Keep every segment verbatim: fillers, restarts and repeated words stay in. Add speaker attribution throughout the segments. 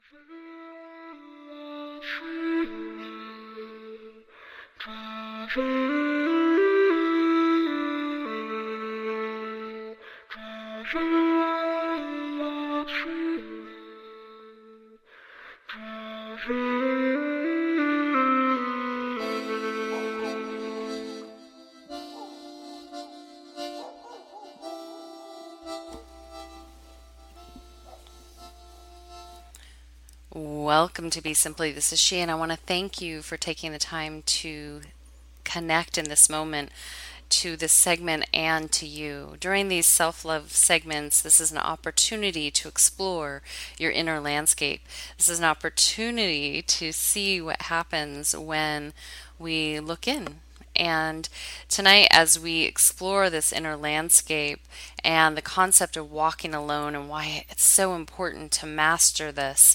Speaker 1: Welcome to Be Simply. This is she, and I want to thank you for taking the time to connect in this moment to this segment and to you. During these self love segments, this is an opportunity to explore your inner landscape. This is an opportunity to see what happens when we look in. And tonight, as we explore this inner landscape and the concept of walking alone and why it's so important to master this,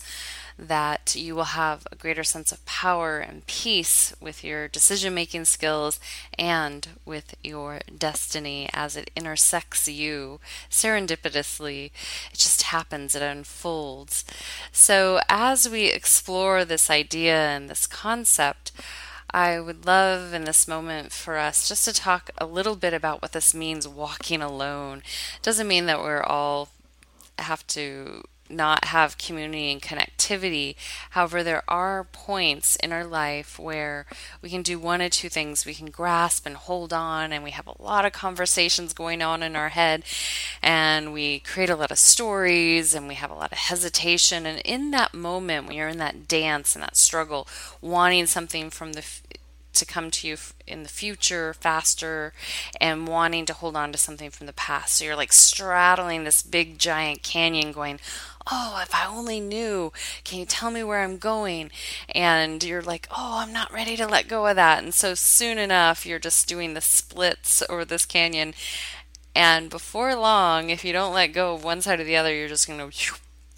Speaker 1: that you will have a greater sense of power and peace with your decision-making skills and with your destiny as it intersects you serendipitously. It just happens, it unfolds. So as we explore this idea and this concept, I would love in this moment for us just to talk a little bit about what this means, walking alone. It doesn't mean that we're all have to not have community and connectivity. However, there are points in our life where we can do one or two things. We can grasp and hold on, and we have a lot of conversations going on in our head, and we create a lot of stories, and we have a lot of hesitation. And in that moment, when you're in that dance and that struggle, wanting something from the to come to you in the future faster and wanting to hold on to something from the past. So you're like straddling this big giant canyon going, oh, if I only knew, can you tell me where I'm going? And you're like, oh, I'm not ready to let go of that. And so soon enough, you're just doing the splits over this canyon. And before long, if you don't let go of one side or the other, you're just going to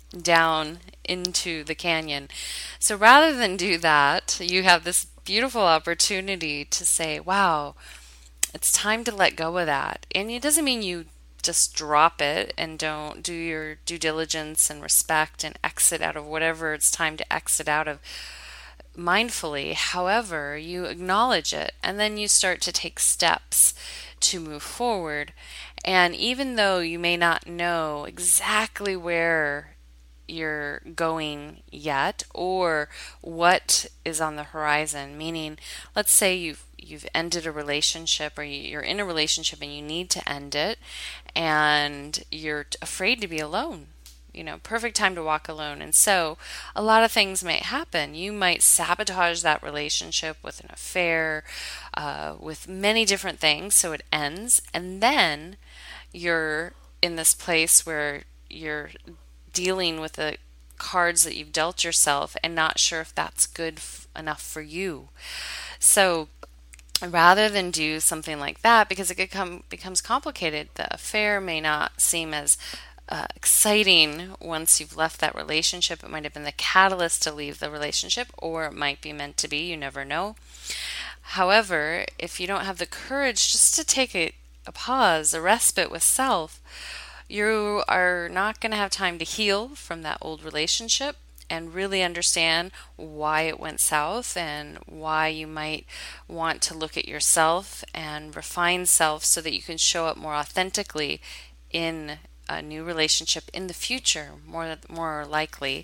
Speaker 1: down into the canyon. So rather than do that, you have this beautiful opportunity to say, wow, it's time to let go of that. And it doesn't mean you just drop it and don't do your due diligence and respect and exit out of whatever it's time to exit out of mindfully. However, you acknowledge it and then you start to take steps to move forward. And even though you may not know exactly where you're going yet or what is on the horizon, meaning let's say you've you've ended a relationship or you're in a relationship and you need to end it and you're afraid to be alone. You know, perfect time to walk alone. And so a lot of things might happen. You might sabotage that relationship with an affair, uh, with many different things, so it ends. And then you're in this place where you're dealing with the cards that you've dealt yourself and not sure if that's good f- enough for you. So rather than do something like that, because it become, becomes complicated, the affair may not seem as uh, exciting once you've left that relationship. It might have been the catalyst to leave the relationship, or it might be meant to be. You never know. However, if you don't have the courage just to take a, a pause, a respite with self, you are not going to have time to heal from that old relationship and really understand why it went south and why you might want to look at yourself and refine self so that you can show up more authentically in a new relationship in the future, more more likely.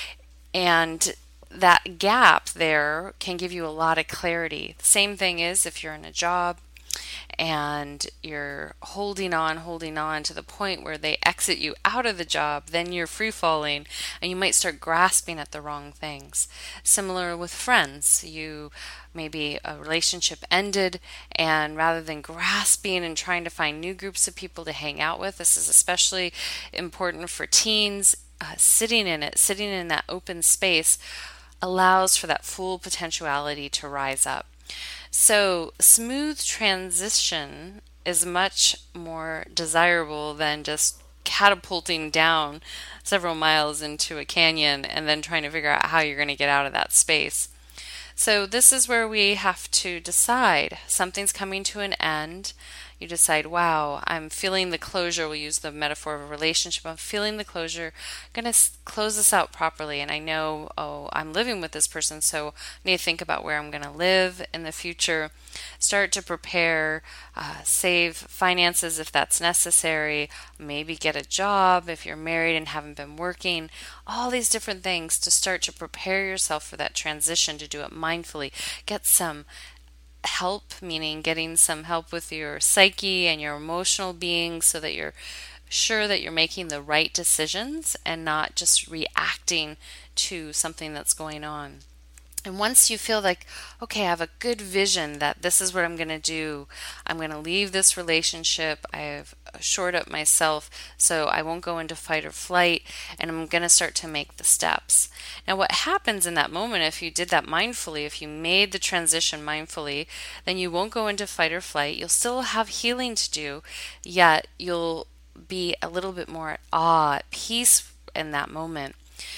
Speaker 1: And that gap there can give you a lot of clarity. The same thing is if you're in a job and you're holding on, holding on to the point where they exit you out of the job, then you're free falling and you might start grasping at the wrong things. Similar with friends, you maybe a relationship ended, and rather than grasping and trying to find new groups of people to hang out with, this is especially important for teens, uh, sitting in it, sitting in that open space allows for that full potentiality to rise up. So smooth transition is much more desirable than just catapulting down several miles into a canyon and then trying to figure out how you're going to get out of that space. So this is where we have to decide something's coming to an end. You decide, wow, I'm feeling the closure. We'll use the metaphor of a relationship. I'm feeling the closure. I'm going to close this out properly. And I know, oh, I'm living with this person, so I need to think about where I'm going to live in the future. Start to prepare, uh, save finances if that's necessary, maybe get a job if you're married and haven't been working. All these different things to start to prepare yourself for that transition, to do it mindfully. Get some help, meaning getting some help with your psyche and your emotional being so that you're sure that you're making the right decisions and not just reacting to something that's going on. And once you feel like, okay, I have a good vision that this is what I'm going to do, I'm going to leave this relationship, I've shored up myself so I won't go into fight or flight, and I'm going to start to make the steps. Now, what happens in that moment, if you did that mindfully, if you made the transition mindfully, then you won't go into fight or flight. You'll still have healing to do, yet you'll be a little bit more at awe, at peace in that moment.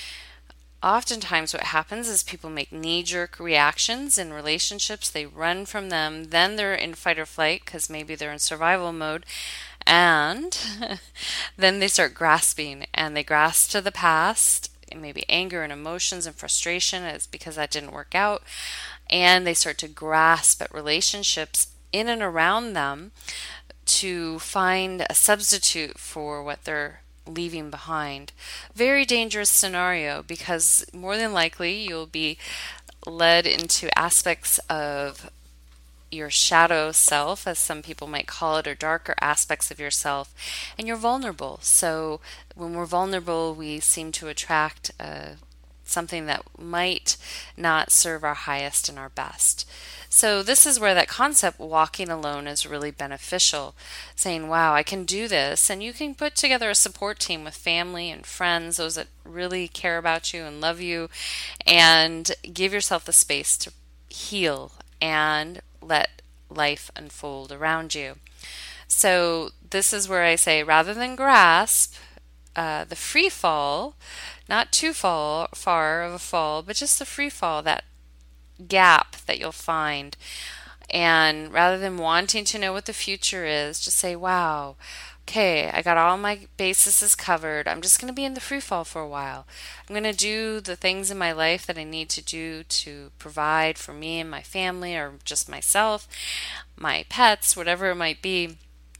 Speaker 1: Oftentimes what happens is people make knee-jerk reactions in relationships. They run from them. Then they're in fight or flight because maybe they're in survival mode. And then they start grasping, and they grasp to the past, and maybe anger and emotions and frustration is because that didn't work out. And they start to grasp at relationships in and around them to find a substitute for what they're leaving behind. Very dangerous scenario, because more than likely you'll be led into aspects of your shadow self, as some people might call it, or darker aspects of yourself, and you're vulnerable. So when we're vulnerable, we seem to attract uh, something that might not serve our highest and our best. So this is where that concept, walking alone, is really beneficial. Saying, wow, I can do this. And you can put together a support team with family and friends, those that really care about you and love you, and give yourself the space to heal and let life unfold around you. So this is where I say, rather than grasp uh, the free fall, not too fall, far of a fall, but just the free fall, that gap that you'll find. And rather than wanting to know what the future is, just say, wow, okay, I got all my bases covered. I'm just going to be in the free fall for a while. I'm going to do the things in my life that I need to do to provide for me and my family, or just myself, my pets, whatever it might be.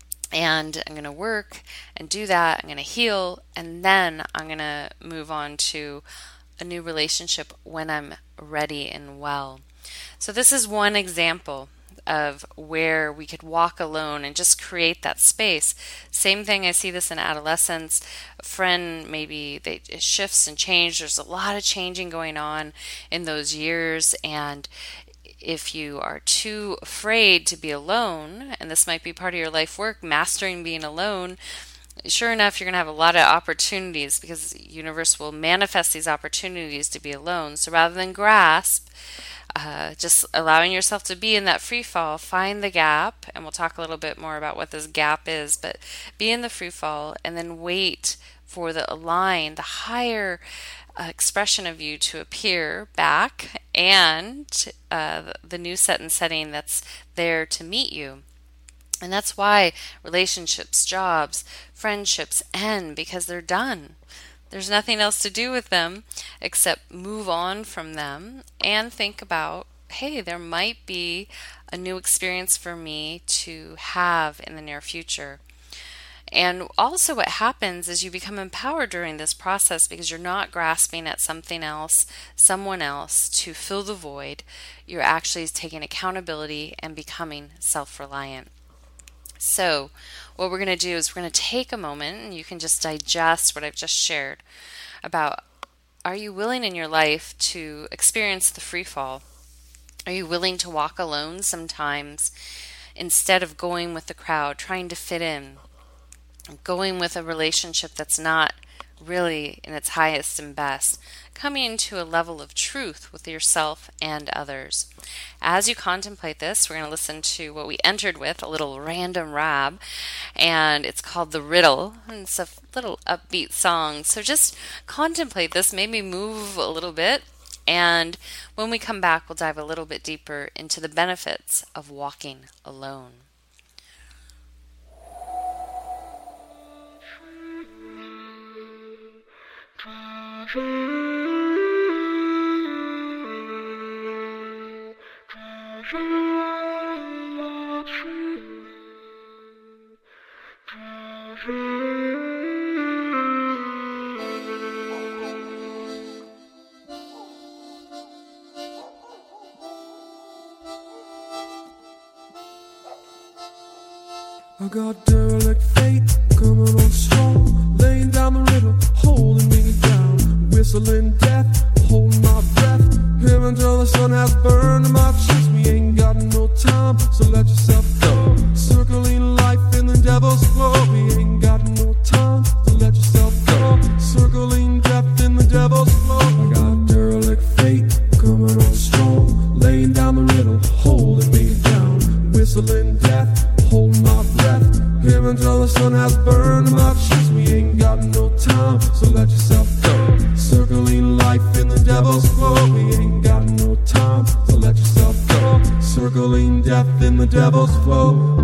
Speaker 1: And I'm going to work and do that. I'm going to heal. And then I'm going to move on to a new relationship when I'm ready and well. So this is one example of where we could walk alone and just create that space. Same thing, I see this in adolescence. A friend, maybe they, it shifts and changes. There's a lot of changing going on in those years, and if you are too afraid to be alone, and this might be part of your life work, mastering being alone, sure enough, you're going to have a lot of opportunities, because the universe will manifest these opportunities to be alone. So rather than grasp, uh, just allowing yourself to be in that free fall, find the gap, and we'll talk a little bit more about what this gap is, but be in the free fall and then wait for the align, the higher uh, expression of you to appear back, and uh, the new set and setting that's there to meet you. And that's why relationships, jobs, friendships end, because they're done. There's nothing else to do with them except move on from them and think about, hey, there might be a new experience for me to have in the near future. And also what happens is you become empowered during this process, because you're not grasping at something else, someone else to fill the void. You're actually taking accountability and becoming self-reliant. So what we're going to do is we're going to take a moment, and you can just digest what I've just shared about, are you willing in your life to experience the free fall? Are you willing to walk alone sometimes instead of going with the crowd, trying to fit in, going with a relationship that's not really in its highest and best, coming into a level of truth with yourself and others? As you contemplate this, we're going to listen to what we entered with, a little random rab, and it's called The Riddle, and it's a little upbeat song. So just contemplate this, maybe move a little bit, and when we come back, we'll dive a little bit deeper into the benefits of walking alone.
Speaker 2: I got derelict fate coming on strong, laying down the riddle, holding me down, whistling death, holding my breath, here until the sun has burned my chest. We ain't got no time, so let yourself go, circling life in the devil's flow. We ain't got no time, so let yourself go, circling death in the devil's flow. I got derelict fate coming on strong, laying down the riddle, holding me down, whistling death, holding my breath, here until the sun has burned my chest. We ain't got no time, so let yourself go, circling life in the devil's flow. We ain't got no time, so let yourself go, circling death in the devil's flow.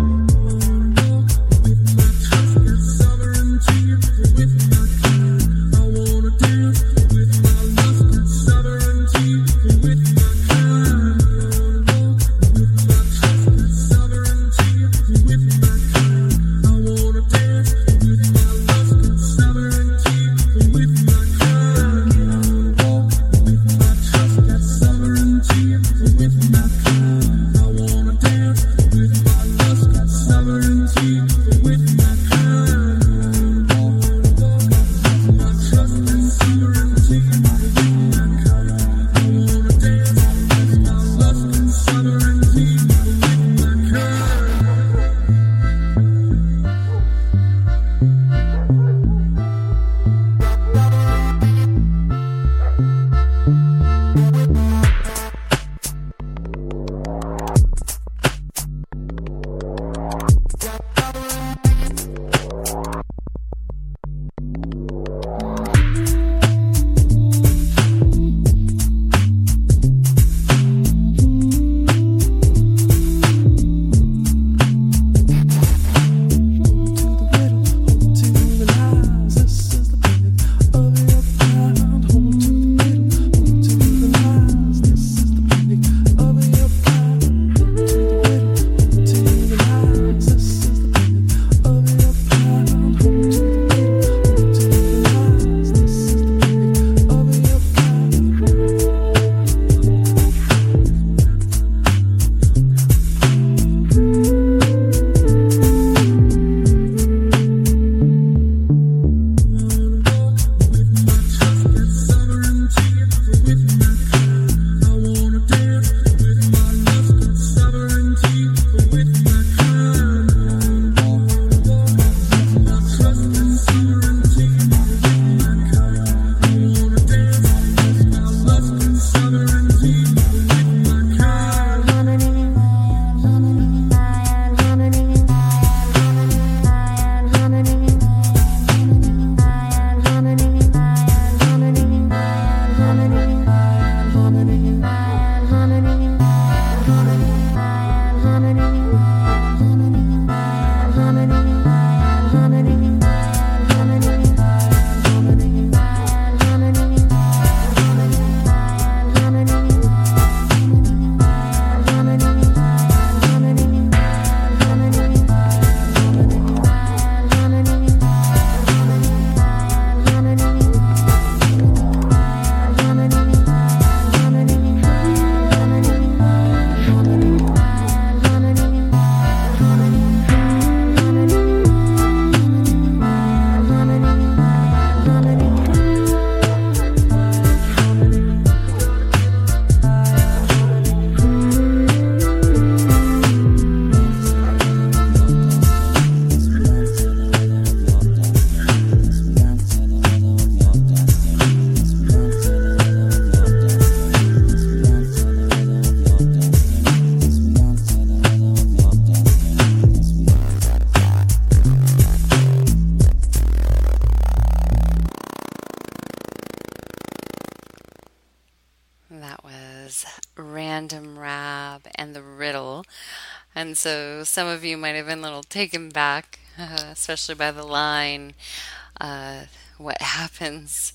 Speaker 1: Random Rab and the Riddle. And so some of you might have been a little taken back, uh, especially by the line, uh, what happens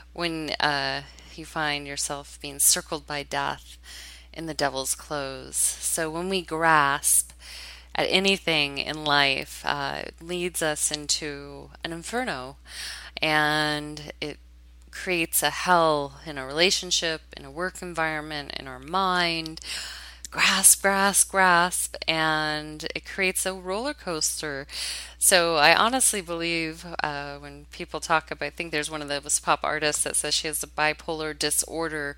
Speaker 1: when uh, you find yourself being circled by death in the devil's clothes. So when we grasp at anything in life, uh, it leads us into an inferno, and it creates a hell in a relationship, in a work environment, in our mind. Grasp, grasp, grasp, and it creates a roller coaster. So I honestly believe uh, when people talk about, I think there's one of those pop artists that says she has a bipolar disorder,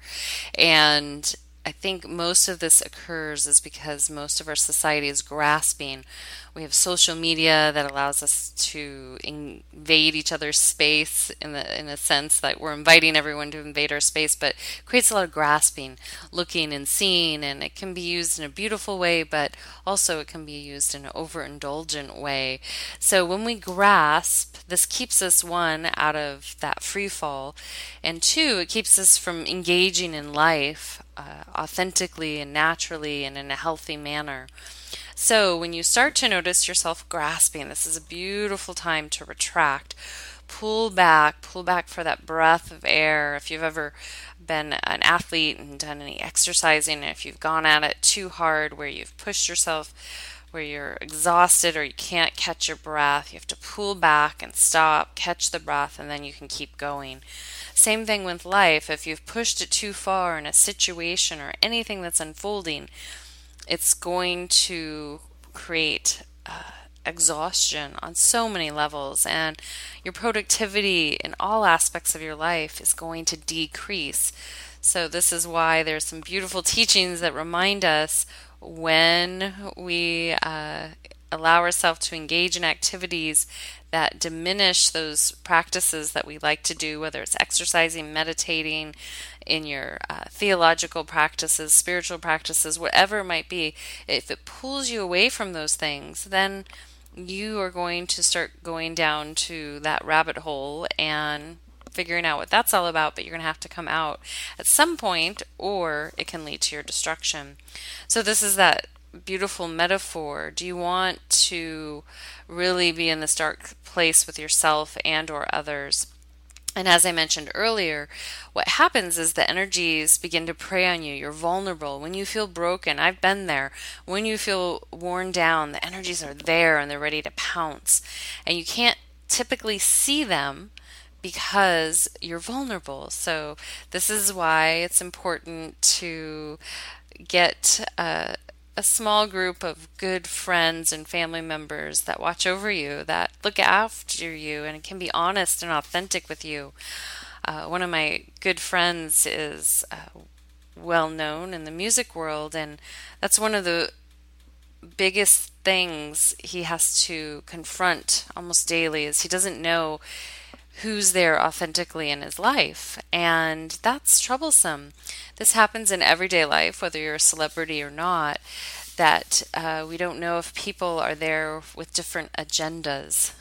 Speaker 1: and I think most of this occurs is because most of our society is grasping. We have social media that allows us to invade each other's space in the in a sense that we're inviting everyone to invade our space, but creates a lot of grasping, looking and seeing, and it can be used in a beautiful way, but also it can be used in an overindulgent way. So when we grasp, this keeps us, one, out of that free fall, and two, it keeps us from engaging in life Uh, authentically and naturally and in a healthy manner. So when you start to notice yourself grasping, this is a beautiful time to retract. Pull back, pull back for that breath of air. If you've ever been an athlete and done any exercising, if you've gone at it too hard, where you've pushed yourself, where you're exhausted or you can't catch your breath, you have to pull back and stop, catch the breath, and then you can keep going. Same thing with life. If you've pushed it too far in a situation or anything that's unfolding, it's going to create uh, exhaustion on so many levels, and your productivity in all aspects of your life is going to decrease. So this is why there's some beautiful teachings that remind us when we uh, allow ourselves to engage in activities that diminish those practices that we like to do, whether it's exercising, meditating, in your uh, theological practices, spiritual practices, whatever it might be. If it pulls you away from those things, then you are going to start going down to that rabbit hole and figuring out what that's all about, but you're going to have to come out at some point, or it can lead to your destruction. So this is that beautiful metaphor. Do you want to really be in this dark place with yourself and or others? And as I mentioned earlier, what happens is the energies begin to prey on you. You're vulnerable. When you feel broken, I've been there. When you feel worn down, the energies are there and they're ready to pounce. And you can't typically see them because you're vulnerable. So this is why it's important to get uh, a small group of good friends and family members that watch over you, that look after you, and can be honest and authentic with you. Uh, one of my good friends is uh, well known in the music world, and that's one of the biggest things he has to confront almost daily is he doesn't know who's there authentically in his life, and that's troublesome. This happens in everyday life, whether you're a celebrity or not, that uh, we don't know if people are there with different agendas.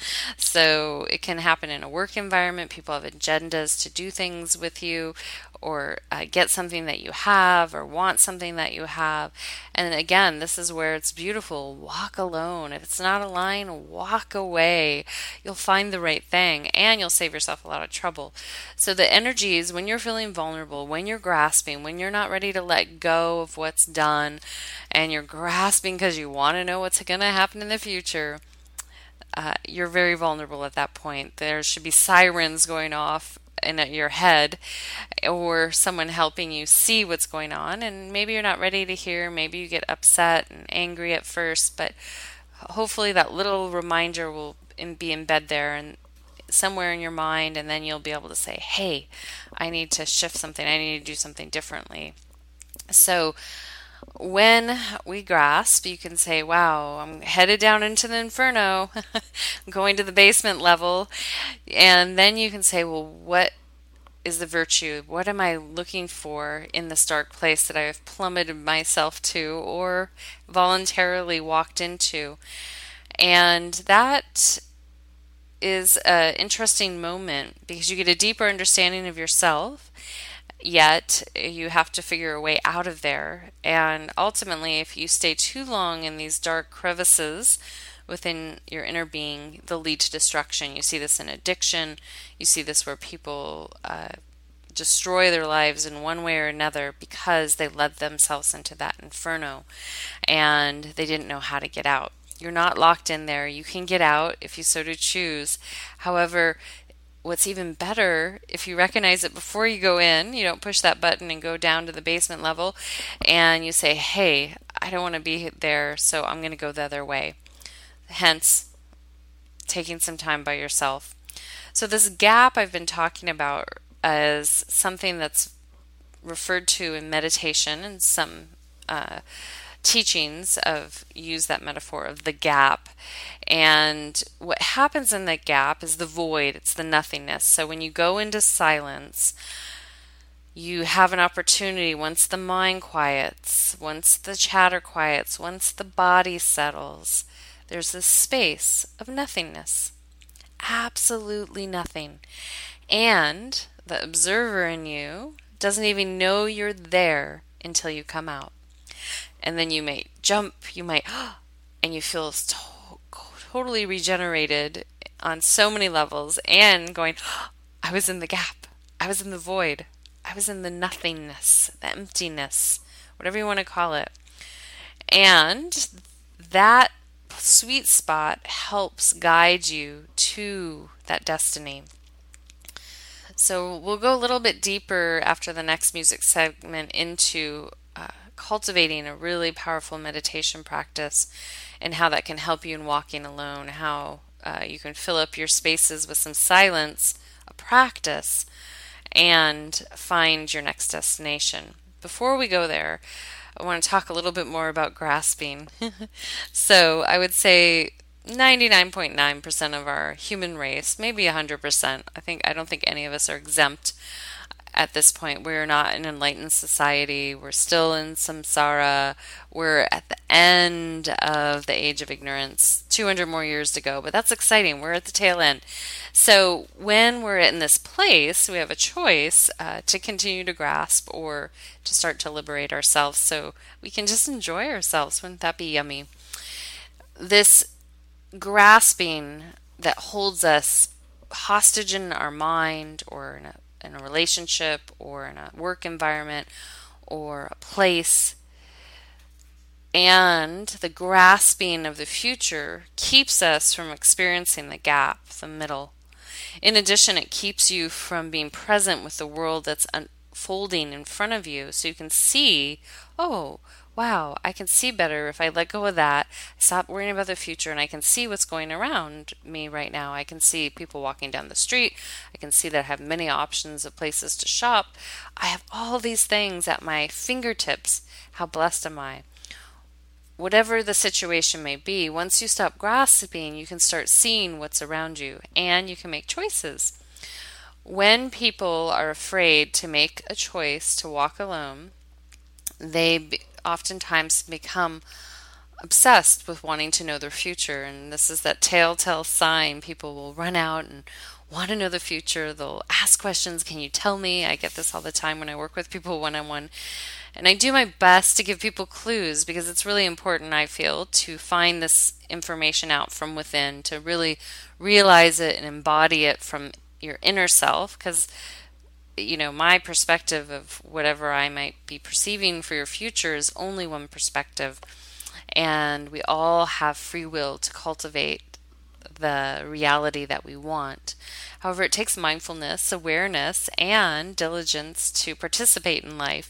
Speaker 1: So it can happen in a work environment. People have agendas to do things with you, or uh, get something that you have, or want something that you have. And again, this is where it's beautiful. Walk alone. If it's not aligned, walk away. You'll find the right thing, and you'll save yourself a lot of trouble. So the energies, when you're feeling vulnerable, when you're grasping, when you're not ready to let go of what's done, and you're grasping because you want to know what's going to happen in the future, uh, you're very vulnerable at that point. There should be sirens going off in your head, or someone helping you see what's going on, and maybe you're not ready to hear. Maybe you get upset and angry at first, but hopefully that little reminder will be in bed there and somewhere in your mind, and then you'll be able to say, hey, I need to shift something. I need to do something differently. So when we grasp, you can say, wow, I'm headed down into the inferno, I'm going to the basement level. And then you can say, well, what is the virtue? What am I looking for in this dark place that I have plummeted myself to or voluntarily walked into? And that is an interesting moment because you get a deeper understanding of yourself, yet you have to figure a way out of there. And ultimately, if you stay too long in these dark crevices within your inner being that lead to destruction. You see this in addiction. You see this where people uh, destroy their lives in one way or another because they led themselves into that inferno and they didn't know how to get out. You're not locked in there. You can get out if you so to choose. However, what's even better, if you recognize it before you go in, you don't push that button and go down to the basement level, and you say, hey, I don't want to be there, so I'm going to go the other way. Hence, taking some time by yourself. So this gap I've been talking about as something that's referred to in meditation and some uh, teachings of use that metaphor of the gap. And what happens in that gap is the void. It's the nothingness. So when you go into silence, you have an opportunity, once the mind quiets, once the chatter quiets, once the body settles, there's this space of nothingness. Absolutely nothing. And the observer in you doesn't even know you're there until you come out. And then you may jump, you might, and you feel to- totally regenerated on so many levels, and going, I was in the gap, I was in the void, I was in the nothingness, the emptiness, whatever you want to call it. And that sweet spot helps guide you to that destiny. So we'll go a little bit deeper after the next music segment into uh, cultivating a really powerful meditation practice and how that can help you in walking alone, how uh, you can fill up your spaces with some silence, a practice, and find your next destination. Before we go there, I want to talk a little bit more about grasping. So I would say ninety-nine point nine percent of our human race, maybe one hundred percent. I think I don't think any of us are exempt at this point. We're not an enlightened society. We're still in samsara. We're at the end of the age of ignorance. two hundred more years to go, but that's exciting. We're at the tail end. So when we're in this place, we have a choice uh, to continue to grasp or to start to liberate ourselves so we can just enjoy ourselves. Wouldn't that be yummy? This grasping that holds us hostage in our mind or in a, in a relationship or in a work environment or a place, and the grasping of the future keeps us from experiencing the gap, the middle. In addition, it keeps you from being present with the world that's unfolding in front of you so you can see, oh, wow, I can see better if I let go of that, stop worrying about the future, and I can see what's going around me right now. I can see people walking down the street. I can see that I have many options of places to shop. I have all these things at my fingertips. How blessed am I? Whatever the situation may be, once you stop grasping, you can start seeing what's around you, and you can make choices. When people are afraid to make a choice to walk alone, they be- oftentimes become obsessed with wanting to know their future, and this is that telltale sign. People will run out and want to know the future. They'll ask questions. Can you tell me? I get this all the time when I work with people one-on-one. And I do my best to give people clues because it's really important, I feel, to find this information out from within, to really realize it and embody it from your inner self. Because, you know, my perspective of whatever I might be perceiving for your future is only one perspective. And we all have free will to cultivate the reality that we want. However, it takes mindfulness, awareness, and diligence to participate in life.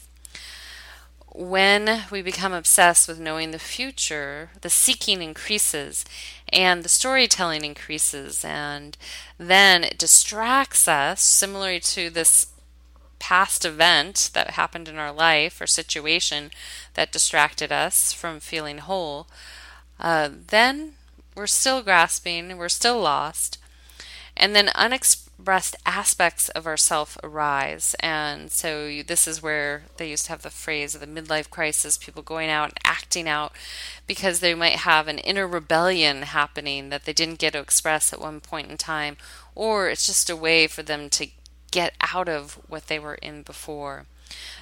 Speaker 1: When we become obsessed with knowing the future, the seeking increases and the storytelling increases, and then it distracts us, similar to this past event that happened in our life or situation that distracted us from feeling whole. Uh, then we're still grasping, we're still lost, and then unexpressed aspects of ourself arise. And so you, this is where they used to have the phrase of the midlife crisis, people going out and acting out because they might have an inner rebellion happening that they didn't get to express at one point in time, or it's just a way for them to get out of what they were in before.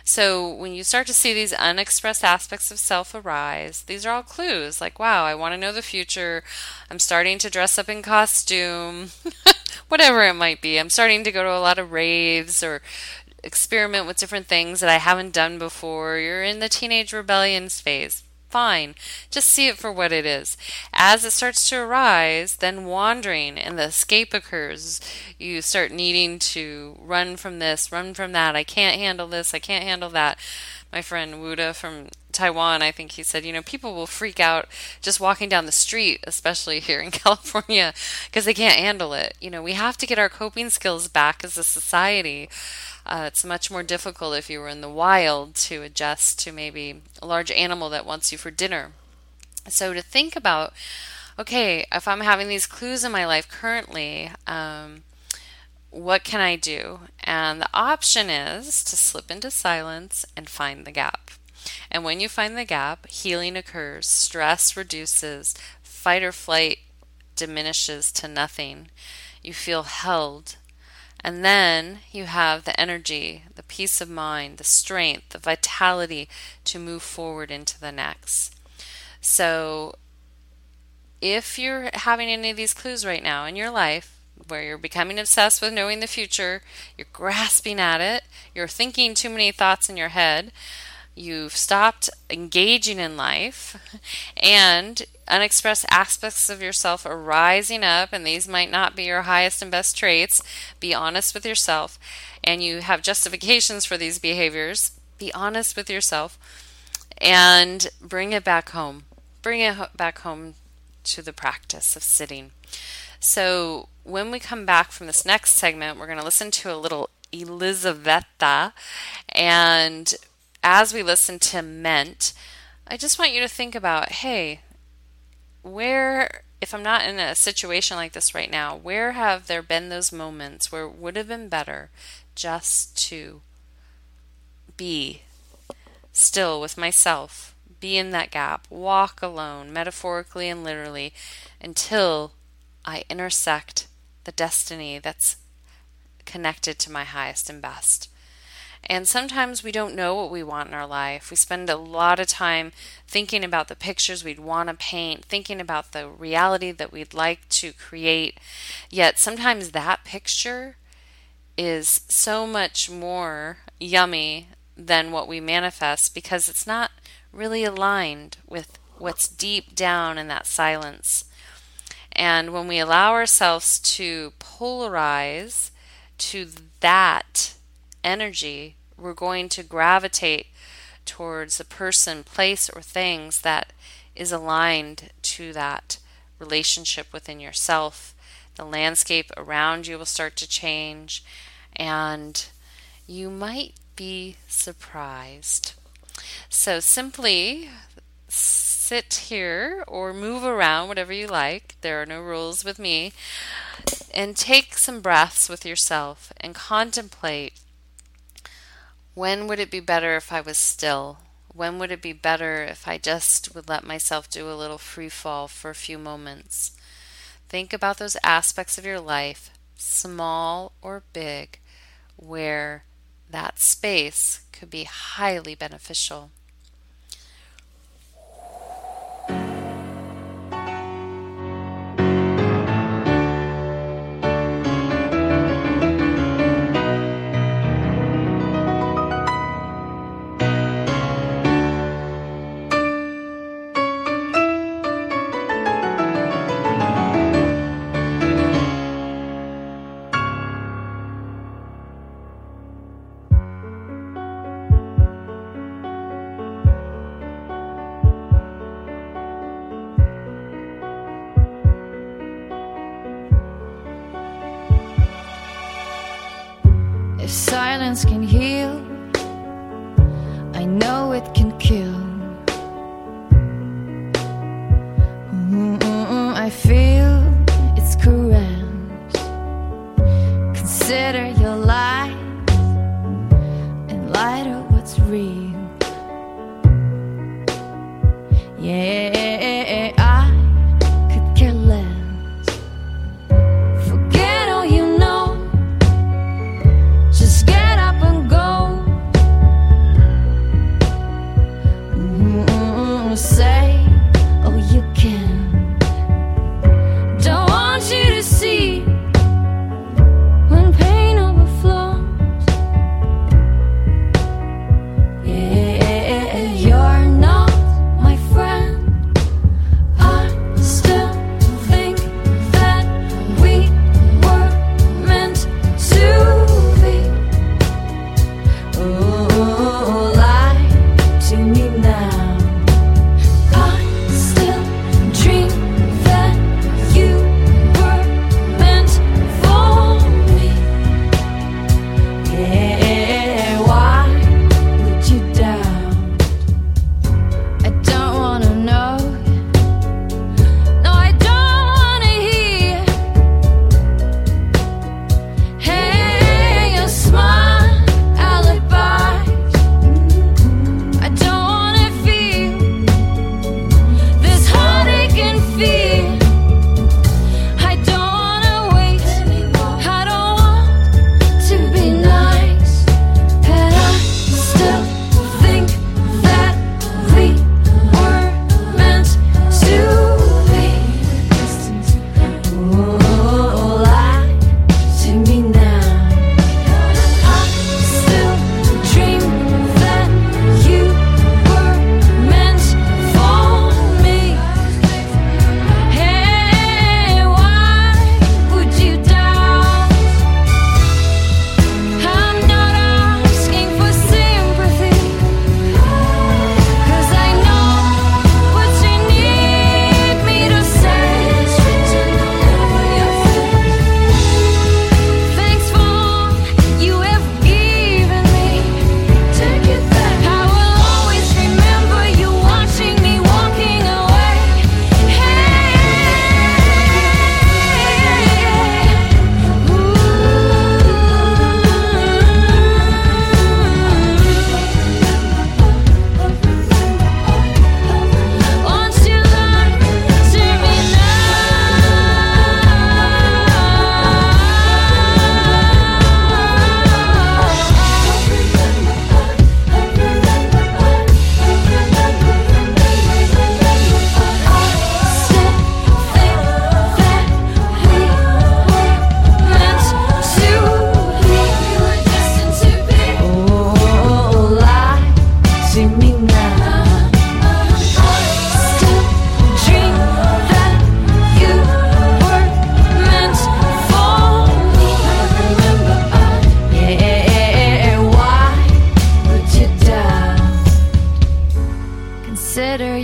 Speaker 1: So when you start to see these unexpressed aspects of self arise, these are all clues like, wow, I want to know the future. I'm starting to dress up in costume, whatever it might be. I'm starting to go to a lot of raves or experiment with different things that I haven't done before. You're in the teenage rebellion phase. Fine. Just see it for what it is. As it starts to arise, then wandering and the escape occurs. You start needing to run from this, run from that. I can't handle this. I can't handle that. My friend Wuda from Taiwan, I think he said, you know, people will freak out just walking down the street, especially here in California, because they can't handle it. You know, we have to get our coping skills back as a society. Uh, it's much more difficult if you were in the wild to adjust to maybe a large animal that wants you for dinner. So to think about, okay, if I'm having these clues in my life currently, um, what can I do? And the option is to slip into silence and find the gap. And when you find the gap, healing occurs, stress reduces, fight or flight diminishes to nothing. You feel held. And then you have the energy, the peace of mind, the strength, the vitality to move forward into the next. So if you're having any of these clues right now in your life, where you're becoming obsessed with knowing the future, you're grasping at it, you're thinking too many thoughts in your head, you've stopped engaging in life, and unexpressed aspects of yourself are rising up, and these might not be your highest and best traits. Be honest with yourself, and you have justifications for these behaviors. Be honest with yourself, and bring it back home. Bring it back home to the practice of sitting. So when we come back from this next segment, we're going to listen to a little Elizaveta, and as we listen to Meant, I just want you to think about, hey, where, if I'm not in a situation like this right now, where have there been those moments where it would have been better just to be still with myself, be in that gap, walk alone, metaphorically and literally, until I intersect the destiny that's connected to my highest and best. And sometimes we don't know what we want in our life. We spend a lot of time thinking about the pictures we'd want to paint, thinking about the reality that we'd like to create. Yet sometimes that picture is so much more yummy than what we manifest because it's not really aligned with what's deep down in that silence. And when we allow ourselves to polarize to that energy, we're going to gravitate towards a person, place, or things that is aligned to that relationship within yourself. The landscape around you will start to change, and you might be surprised. So simply sit here or move around, whatever you like. There are no rules with me. And take some breaths with yourself and contemplate, when would it be better if I was still? When would it be better if I just would let myself do a little free fall for a few moments? Think about those aspects of your life, small or big, where that space could be highly beneficial.
Speaker 3: If silence can heal, I know it can kill. Mm-mm, I feel it's correct. Consider your life in light of what's real. Yeah, I could care less. Forget all you know. Just get up and go.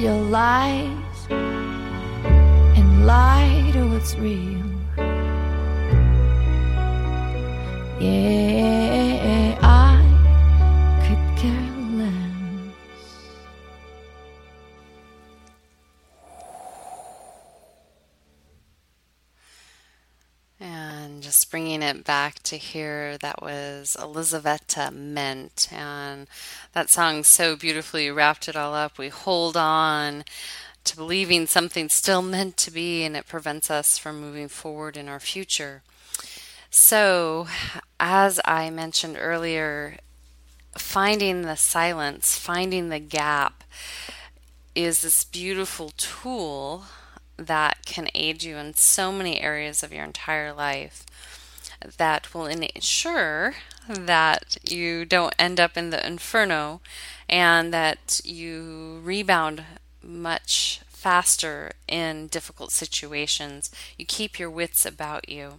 Speaker 3: your lies and lie to what's real. Yeah, I could care less.
Speaker 1: And just bringing it back to here, that was Elizaveta Ment. And that song so beautifully wrapped it all up. We hold on to believing something's still meant to be, and it prevents us from moving forward in our future. So, as I mentioned earlier, finding the silence, finding the gap is this beautiful tool that can aid you in so many areas of your entire life, that will ensure that you don't end up in the inferno and that you rebound much faster in difficult situations. You keep your wits about you.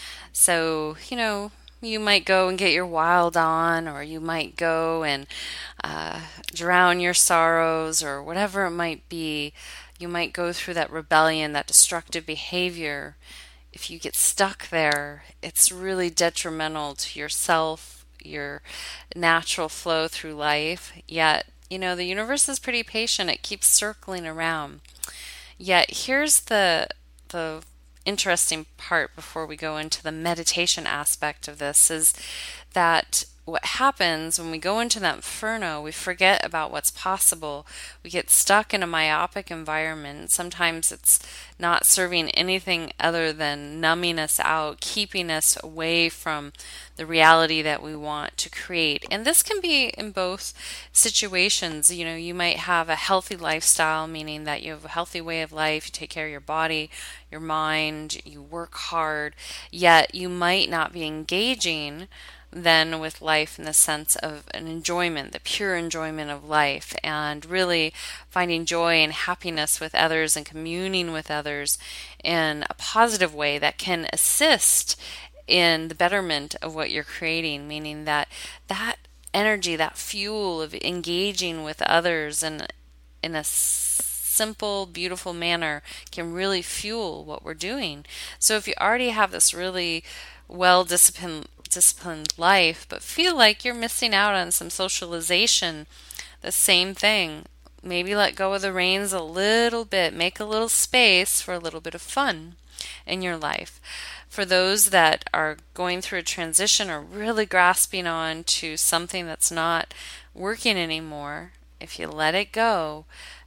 Speaker 1: So, you know, you might go and get your wild on, or you might go and uh, drown your sorrows, or whatever it might be. You might go through that rebellion, that destructive behavior. If you get stuck there, it's really detrimental to yourself, your natural flow through life. Yet, you know, the universe is pretty patient. It keeps circling around. Yet, here's the the interesting part before we go into the meditation aspect of this, is that what happens when we go into that inferno, we forget about what's possible. We get stuck in a myopic environment. Sometimes it's not serving anything other than numbing us out, keeping us away from the reality that we want to create. And this can be in both situations. You know, you might have a healthy lifestyle, meaning that you have a healthy way of life, you take care of your body, your mind, you work hard, yet you might not be engaging then with life in the sense of an enjoyment, the pure enjoyment of life, and really finding joy and happiness with others and communing with others in a positive way that can assist in the betterment of what you're creating, meaning that that energy, that fuel of engaging with others and in a simple, beautiful manner can really fuel what we're doing. So if you already have this really well-disciplined disciplined life, but feel like you're missing out on some socialization, the same thing. Maybe let go of the reins a little bit. Make a little space for a little bit of fun in your life. For those that are going through a transition or really grasping on to something that's not working anymore, if you let it go,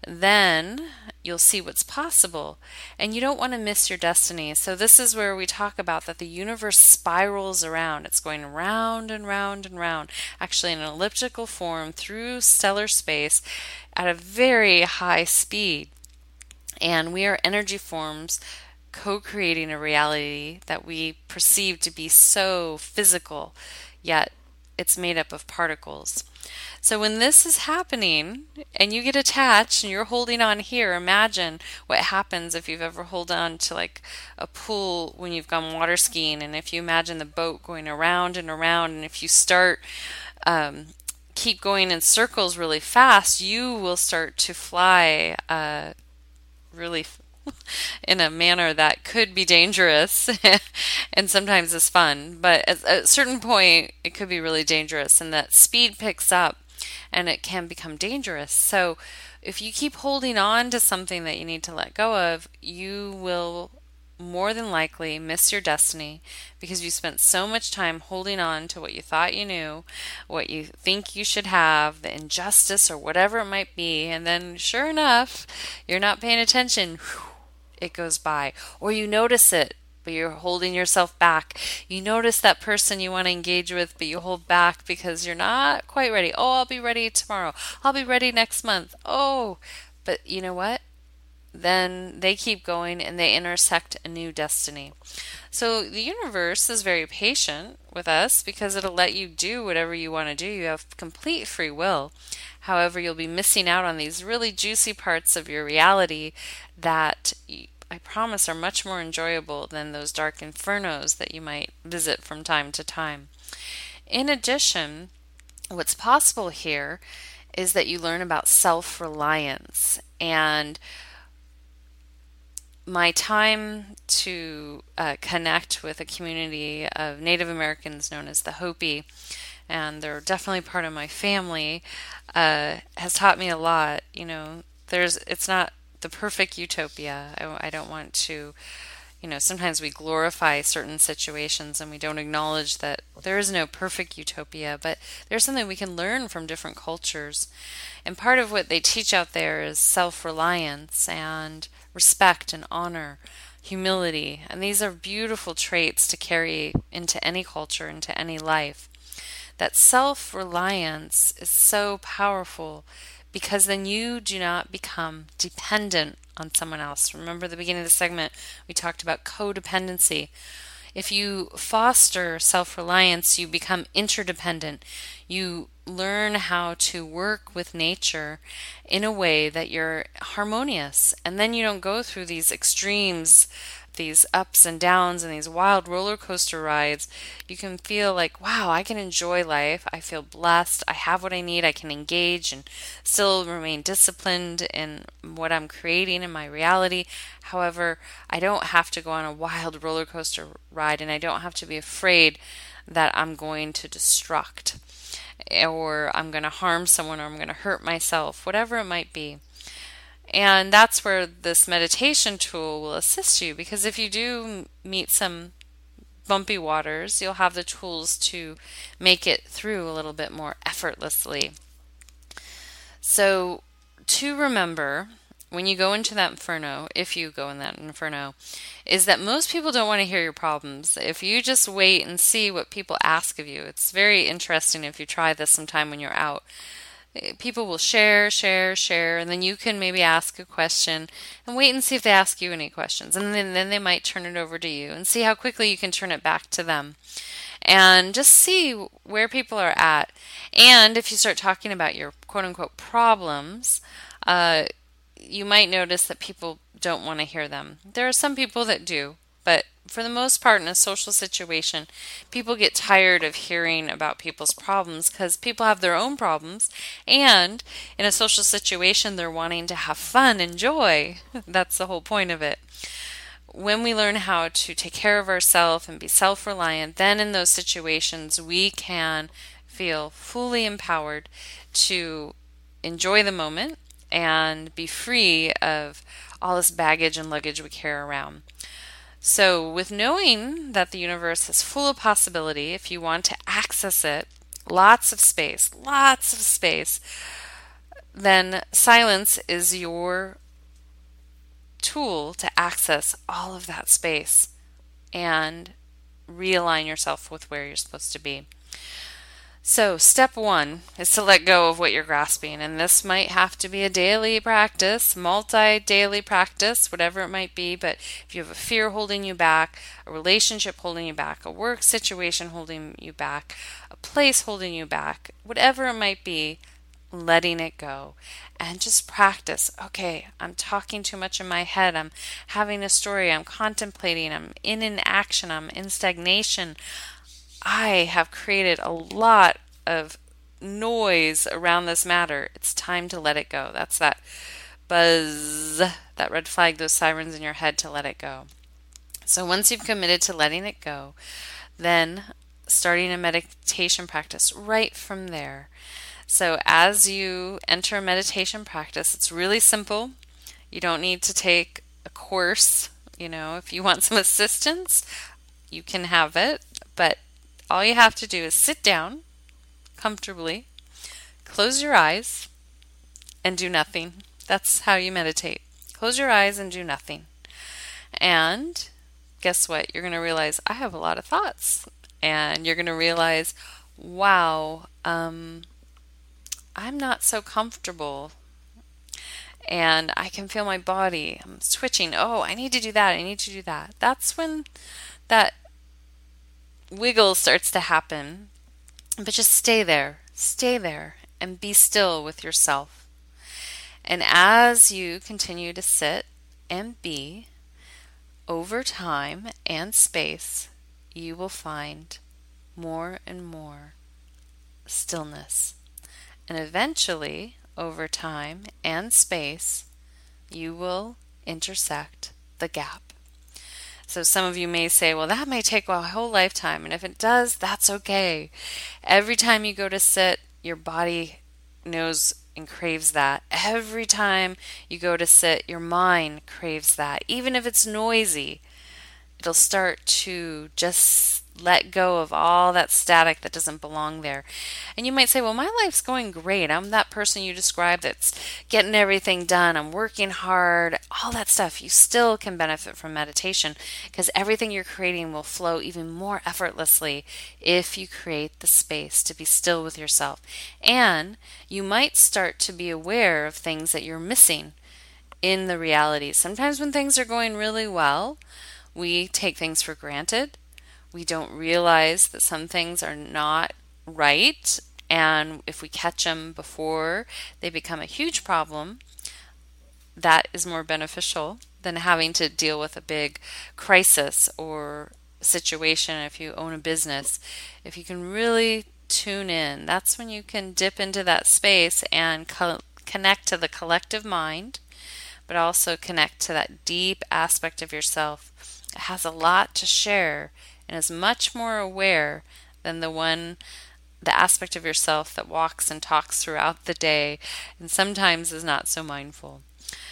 Speaker 1: then you'll see what's possible. And you don't want to miss your destiny. So this is where we talk about that the universe spirals around. It's going round and round and round, actually in an elliptical form through stellar space at a very high speed. And we are energy forms co-creating a reality that we perceive to be so physical, yet it's made up of particles. So when this is happening and you get attached and you're holding on here, imagine what happens if you've ever held on to like a pool when you've gone water skiing, and if you imagine the boat going around and around, and if you start um, keep going in circles really fast, you will start to fly uh, really in a manner that could be dangerous and sometimes is fun, but at a certain point it could be really dangerous, and that speed picks up and it can become dangerous. So if you keep holding on to something that you need to let go of, you will more than likely miss your destiny, because you spent so much time holding on to what you thought you knew, what you think you should have, the injustice or whatever it might be, and then sure enough, you're not paying attention. Whew, it goes by. Or you notice it, but you're holding yourself back. You notice that person you want to engage with, but you hold back because you're not quite ready. Oh, I'll be ready tomorrow. I'll be ready next month. Oh, but you know what? Then they keep going and they intersect a new destiny. So the universe is very patient with us because it'll let you do whatever you want to do. You have complete free will. However, you'll be missing out on these really juicy parts of your reality that I promise are much more enjoyable than those dark infernos that you might visit from time to time. In addition, what's possible here is that you learn about self-reliance. And my time to uh, connect with a community of Native Americans known as the Hopi, and they're definitely part of my family, uh, has taught me a lot. You know, there's it's not the perfect utopia. I, I don't want to, you know, sometimes we glorify certain situations and we don't acknowledge that there is no perfect utopia, but there's something we can learn from different cultures. And part of what they teach out there is self-reliance and respect and honor, humility. And these are beautiful traits to carry into any culture, into any life. That self-reliance is so powerful because then you do not become dependent on someone else. Remember the beginning of the segment, we talked about codependency. If you foster self-reliance, you become interdependent. You learn how to work with nature in a way that you're harmonious. And then you don't go through these extremes, these ups and downs and these wild roller coaster rides. You can feel like, wow, I can enjoy life. I feel blessed. I have what I need. I can engage and still remain disciplined in what I'm creating in my reality. However, I don't have to go on a wild roller coaster ride, and I don't have to be afraid that I'm going to destruct or I'm going to harm someone or I'm going to hurt myself, whatever it might be. And that's where this meditation tool will assist you, because if you do meet some bumpy waters, you'll have the tools to make it through a little bit more effortlessly. So to remember when you go into that inferno, if you go in that inferno, is that most people don't want to hear your problems. If you just wait and see what people ask of you, it's very interesting if you try this sometime when you're out. People will share, share, share, and then you can maybe ask a question and wait and see if they ask you any questions. And then, then they might turn it over to you and see how quickly you can turn it back to them. And just see where people are at. And if you start talking about your quote-unquote problems, uh, you might notice that people don't want to hear them. There are some people that do, but for the most part in a social situation, people get tired of hearing about people's problems because people have their own problems, and in a social situation they're wanting to have fun and joy. That's the whole point of it. When we learn how to take care of ourselves and be self-reliant, then in those situations we can feel fully empowered to enjoy the moment and be free of all this baggage and luggage we carry around. So with knowing that the universe is full of possibility, if you want to access it, lots of space, lots of space, then silence is your tool to access all of that space and realign yourself with where you're supposed to be. So step one is to let go of what you're grasping, and this might have to be a daily practice, multi-daily practice, whatever it might be. But if you have a fear holding you back, a relationship holding you back, a work situation holding you back, a place holding you back, whatever it might be, letting it go and just practice. Okay, I'm talking too much in my head. I'm having a story. I'm contemplating. I'm in inaction. I'm in stagnation. I have created a lot of noise around this matter. It's time to let it go. That's that buzz, that red flag, those sirens in your head, to let it go. So once you've committed to letting it go, then starting a meditation practice right from there. So as you enter a meditation practice, it's really simple. You don't need to take a course. You know, if you want some assistance, you can have it, but all you have to do is sit down comfortably, close your eyes, and do nothing. That's how you meditate. Close your eyes and do nothing. And guess what? You're going to realize I have a lot of thoughts. And you're going to realize, wow, um, I'm not so comfortable. And I can feel my body. I'm switching. Oh, I need to do that. I need to do that. That's when that wiggle starts to happen. But just stay there. Stay there and be still with yourself. And as you continue to sit and be, over time and space, you will find more and more stillness. And eventually, over time and space, you will intersect the gap. So some of you may say, well, that may take a whole lifetime. And if it does, that's okay. Every time you go to sit, your body knows and craves that. Every time you go to sit, your mind craves that. Even if it's noisy, it'll start to just let go of all that static that doesn't belong there. And you might say, well, my life's going great. I'm that person you described that's getting everything done. I'm working hard, all that stuff. You still can benefit from meditation because everything you're creating will flow even more effortlessly if you create the space to be still with yourself. And you might start to be aware of things that you're missing in the reality. Sometimes when things are going really well, we take things for granted. We don't realize that some things are not right, and if we catch them before they become a huge problem, that is more beneficial than having to deal with a big crisis or situation. If you own a business, if you can really tune in, that's when you can dip into that space and co- connect to the collective mind, but also connect to that deep aspect of yourself. It has a lot to share and is much more aware than the one, the aspect of yourself that walks and talks throughout the day and sometimes is not so mindful.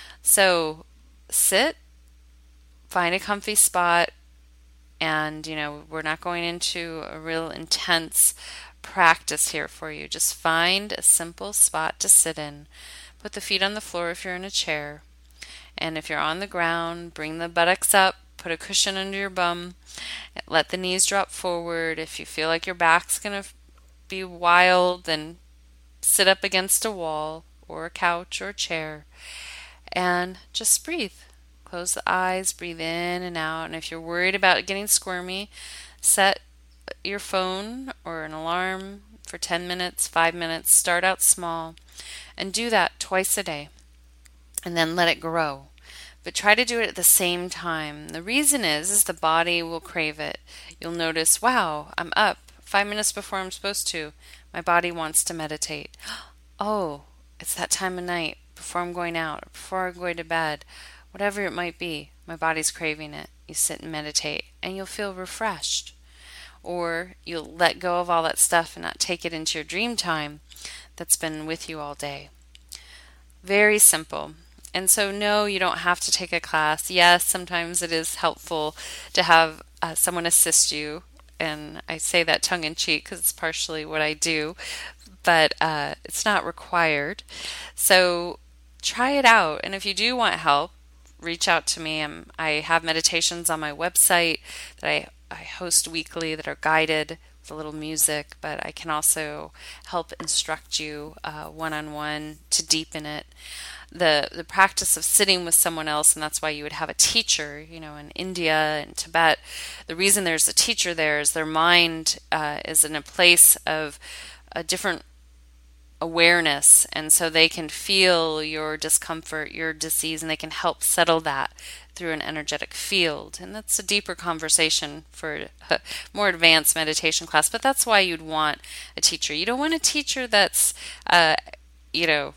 Speaker 1: So sit, find a comfy spot, and, you know, we're not going into a real intense practice here for you. Just find a simple spot to sit in. Put the feet on the floor if you're in a chair. And if you're on the ground, bring the buttocks up. Put a cushion under your bum. Let the knees drop forward. If you feel like your back's going to be wild, then sit up against a wall or a couch or a chair. And just breathe. Close the eyes, breathe in and out. And if you're worried about getting squirmy, set your phone or an alarm for ten minutes, five minutes. Start out small and do that twice a day. And then let it grow. But try to do it at the same time. The reason is, is the body will crave it. You'll notice, wow, I'm up five minutes before I'm supposed to. My body wants to meditate. Oh, it's that time of night before I'm going out, or before I'm going to bed, whatever it might be. My body's craving it. You sit and meditate, and you'll feel refreshed. Or you'll let go of all that stuff and not take it into your dream time that's been with you all day. Very simple. And so, no, you don't have to take a class. Yes, sometimes it is helpful to have uh, someone assist you. And I say that tongue-in-cheek because it's partially what I do. But uh, it's not required. So try it out. And if you do want help, reach out to me. I'm, I have meditations on my website that I, I host weekly that are guided with a little music. But I can also help instruct you uh, one-on-one to deepen it. The the practice of sitting with someone else, and that's why you would have a teacher, you know, in India and Tibet. The reason there's a teacher there is their mind uh, is in a place of a different awareness, and so they can feel your discomfort, your disease, and they can help settle that through an energetic field. And that's a deeper conversation for a more advanced meditation class, but that's why you'd want a teacher. You don't want a teacher that's, uh, you know,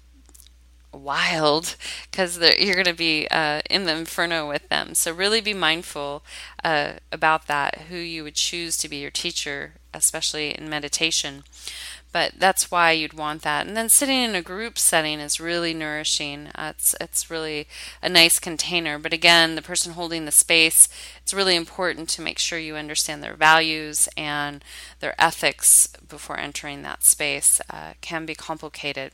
Speaker 1: wild, because you're going to be uh, in the inferno with them. So really be mindful uh, about that, who you would choose to be your teacher, especially in meditation. But that's why you'd want that. And then sitting in a group setting is really nourishing. Uh, it's it's really a nice container. But again, the person holding the space, it's really important to make sure you understand their values and their ethics before entering that space. Uh, it can be complicated.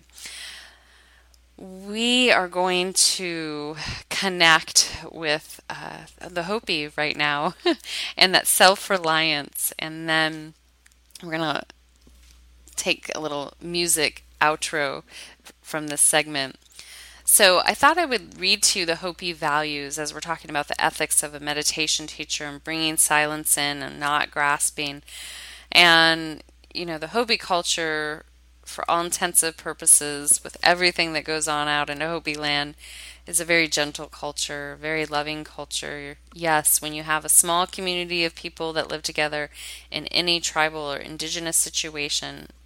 Speaker 1: We are going to connect with uh, the Hopi right now and that self-reliance. And then we're going to take a little music outro from this segment. So I thought I would read to you the Hopi values as we're talking about the ethics of a meditation teacher and bringing silence in and not grasping. And, you know, the Hopi culture, for all intensive purposes, with everything that goes on out in Hopi land, is a very gentle culture, very loving culture. Yes, when you have a small community of people that live together in any tribal or indigenous situation,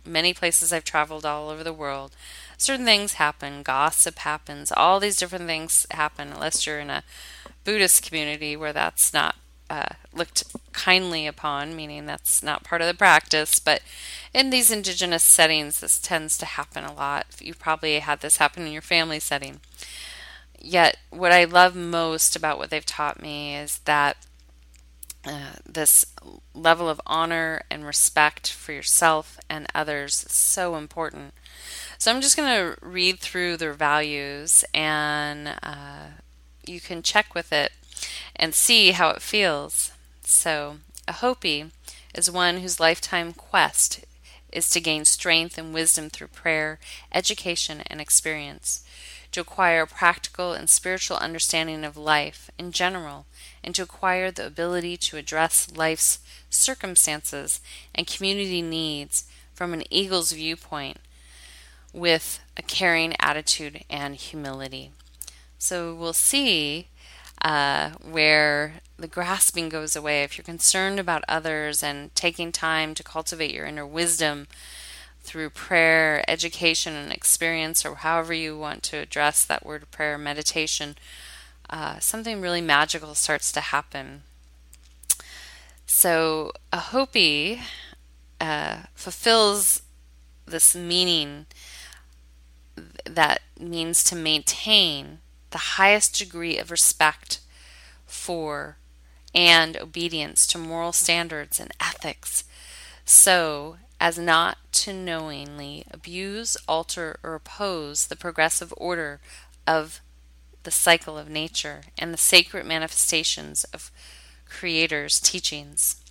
Speaker 1: many places I've traveled all over the world, certain things happen, gossip happens, all these different things happen, unless you're in a Buddhist community where that's not uh, looked kindly upon, meaning that's not part of the practice. But in these indigenous settings, this tends to happen a lot. You've probably had this happen in your family setting. Yet, what I love most about what they've taught me is that uh, this level of honor and respect for yourself and others is so important. So I'm just going to read through their values, and uh, you can check with it and see how it feels. So, a Hopi is one whose lifetime quest is to gain strength and wisdom through prayer, education, and experience, to acquire a practical and spiritual understanding of life in general, and to acquire the ability to address life's circumstances and community needs from an eagle's viewpoint with a caring attitude and humility. So we'll see uh, where the grasping goes away. If you're concerned about others and taking time to cultivate your inner wisdom through prayer, education, and experience, or however you want to address that word of prayer, meditation, uh, something really magical starts to happen. So a Hopi uh, fulfills this meaning that means to maintain the highest degree of respect for and obedience to moral standards and ethics, so as not to knowingly abuse, alter, or oppose the progressive order of the cycle of nature and the sacred manifestations of Creator's teachings.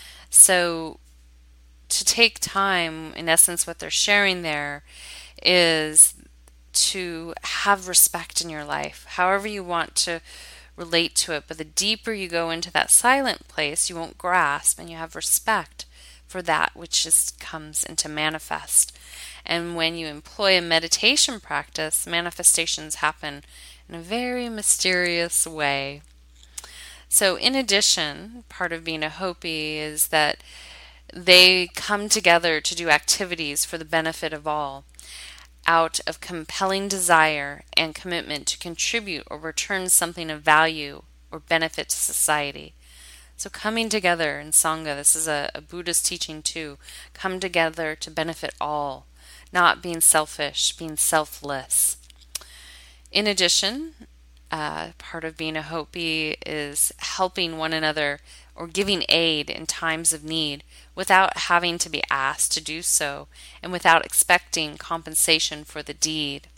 Speaker 1: So to take time, in essence, what they're sharing there is to have respect in your life, however you want to relate to it. But the deeper you go into that silent place, you won't grasp, and you have respect for that which just comes into manifest. And when you employ a meditation practice, manifestations happen in a very mysterious way. So in addition, part of being a Hopi is that they come together to do activities for the benefit of all, out of compelling desire and commitment to contribute or return something of value or benefit to society. So coming together in Sangha, this is a, a Buddhist teaching too, come together to benefit all, not being selfish, being selfless. In addition, uh, part of being a Hopi is helping one another or giving aid in times of need without having to be asked to do so and without expecting compensation for the deed.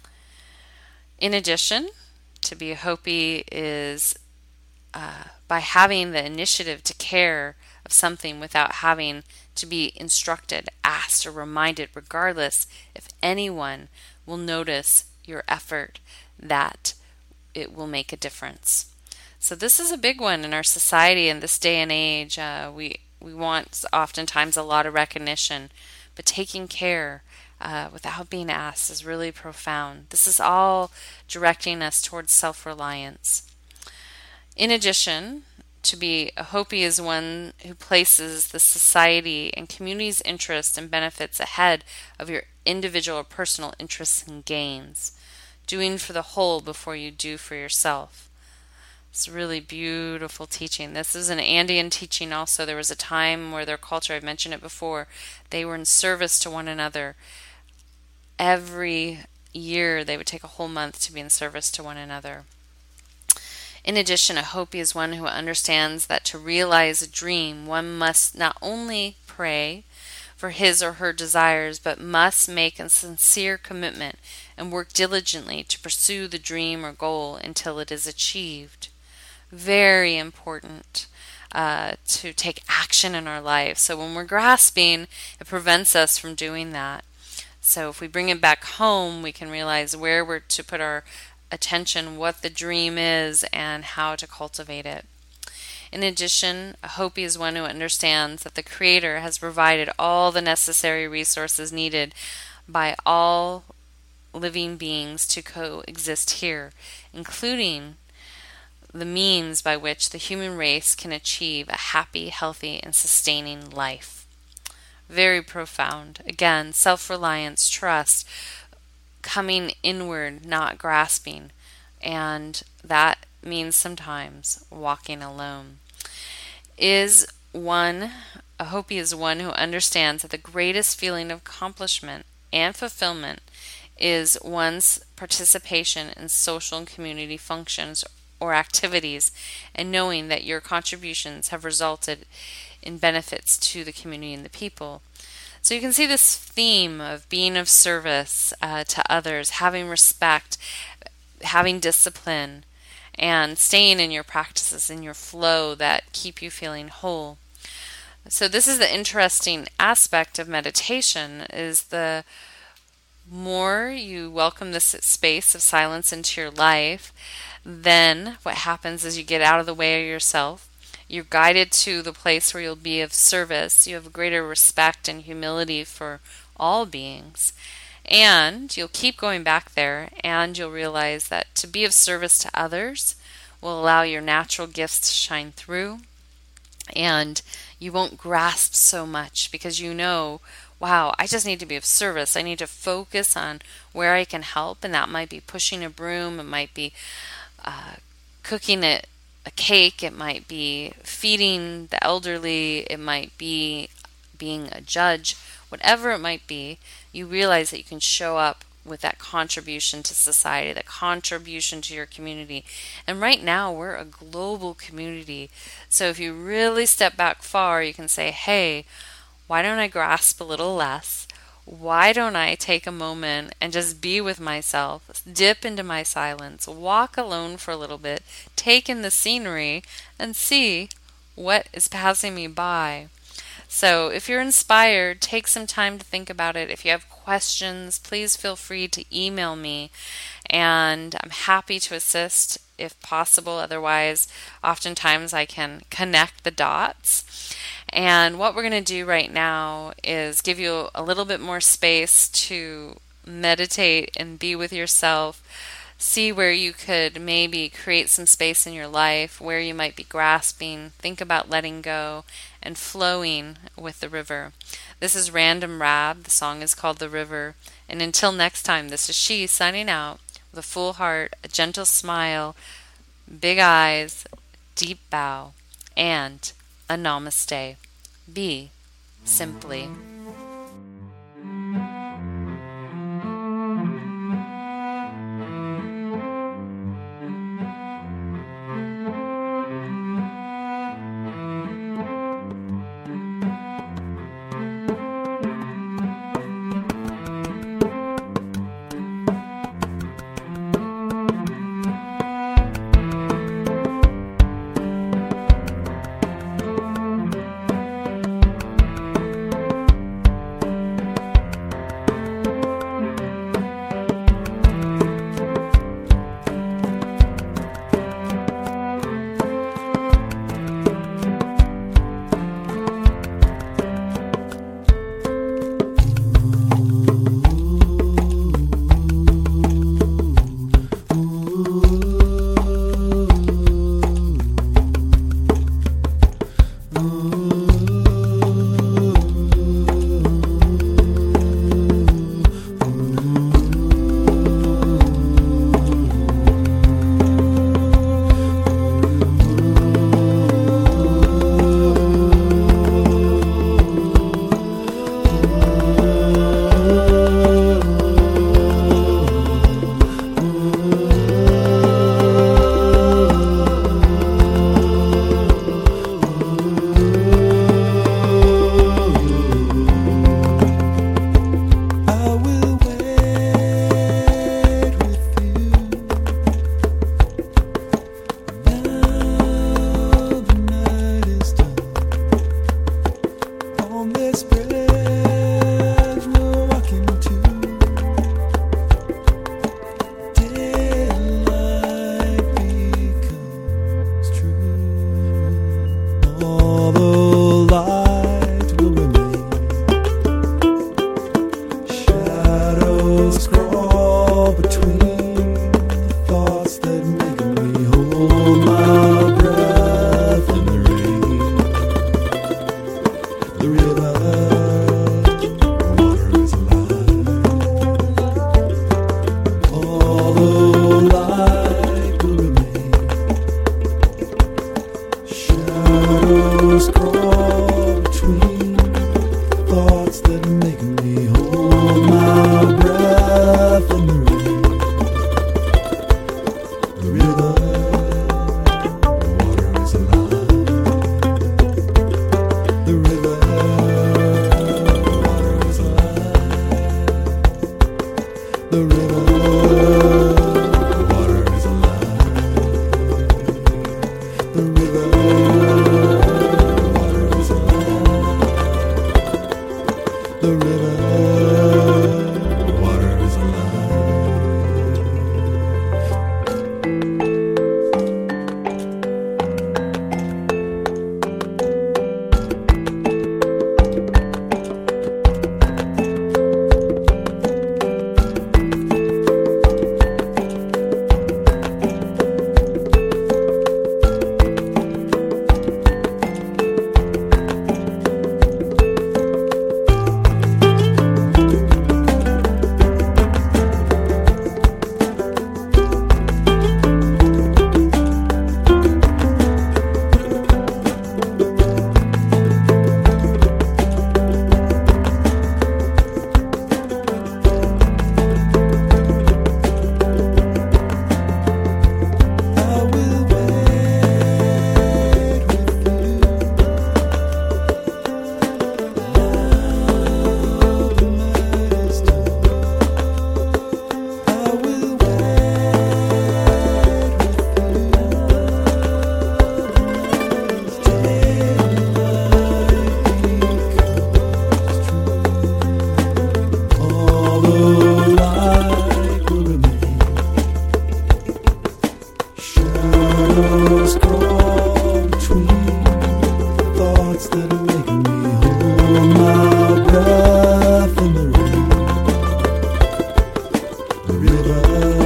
Speaker 1: In addition, to be a Hopi is uh, by having the initiative to care of something without having to be instructed, asked, or reminded, regardless if anyone will notice your effort, that it will make a difference. So this is a big one in our society in this day and age. Uh, we we want oftentimes a lot of recognition, but taking care uh, without being asked is really profound. This is all directing us towards self-reliance. In addition, to be a Hopi is one who places the society and community's interests and benefits ahead of your individual or personal interests and gains, doing for the whole before you do for yourself. It's really beautiful teaching. This is an Andean teaching also. There was a time where their culture, I've mentioned it before, they were in service to one another. Every year they would take a whole month to be in service to one another. In addition, a Hopi is one who understands that to realize a dream, one must not only pray for his or her desires, but must make a sincere commitment and work diligently to pursue the dream or goal until it is achieved. Very important uh, to take action in our life. So when we're grasping, it prevents us from doing that. So if we bring it back home, we can realize where we're to put our attention, what the dream is, and how to cultivate it. In addition, a Hopi is one who understands that the Creator has provided all the necessary resources needed by all living beings to coexist here, including the means by which the human race can achieve a happy, healthy, and sustaining life. Very profound. Again, self-reliance, trust, coming inward, not grasping. And that means sometimes walking alone. Is one, a Hopi is one who understands that the greatest feeling of accomplishment and fulfillment is one's participation in social and community functions or activities, and knowing that your contributions have resulted in benefits to the community and the people. So you can see this theme of being of service uh, to others, having respect, having discipline, and staying in your practices, in your flow that keep you feeling whole. So this is the interesting aspect of meditation, is the more you welcome this space of silence into your life, then what happens is you get out of the way of yourself. You're guided to the place where you'll be of service. You have greater respect and humility for all beings. And you'll keep going back there, and you'll realize that to be of service to others will allow your natural gifts to shine through. And you won't grasp so much because you know, wow, I just need to be of service. I need to focus on where I can help, and that might be pushing a broom, it might be uh, cooking a, a cake, it might be feeding the elderly, it might be being a judge, whatever it might be. You realize that you can show up with that contribution to society, that contribution to your community. And right now, we're a global community. So if you really step back far, you can say, hey, why don't I grasp a little less? Why don't I take a moment and just be with myself, dip into my silence, walk alone for a little bit, take in the scenery, and see what is passing me by? So if you're inspired, take some time to think about it. If you have questions, please feel free to email me, and I'm happy to assist if possible. Otherwise, oftentimes I can connect the dots. And what we're going to do right now is give you a little bit more space to meditate and be with yourself. See where you could maybe create some space in your life, where you might be grasping. Think about letting go and flowing with the river. This is Random Rab. The song is called The River. And until next time, this is she signing out with a full heart, a gentle smile, big eyes, deep bow, and a namaste. Be simply.
Speaker 2: River